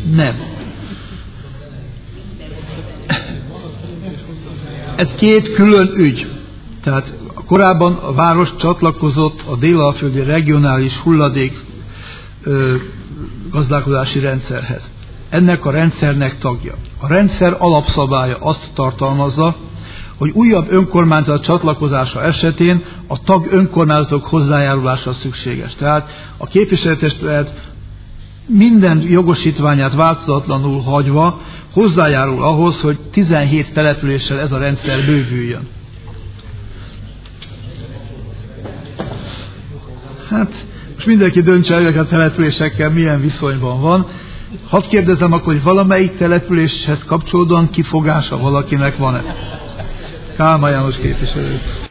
Nem. Ez két külön ügy. Tehát korábban a város csatlakozott a dél-alföldi regionális hulladék gazdálkodási rendszerhez. Ennek a rendszernek tagja. A rendszer alapszabálya azt tartalmazza, hogy újabb önkormányzat csatlakozása esetén a tag önkormányzatok hozzájárulása szükséges. Tehát a képviselőtestület minden jogosítványát változatlanul hagyva hozzájárul ahhoz, hogy 17 településsel ez a rendszer bővüljön. Hát, most mindenki döntse el, hogy a településekkel milyen viszonyban van. Hadd kérdezem akkor, hogy valamelyik településhez kapcsolódóan kifogása valakinek van-e? Kálmán János képviselő.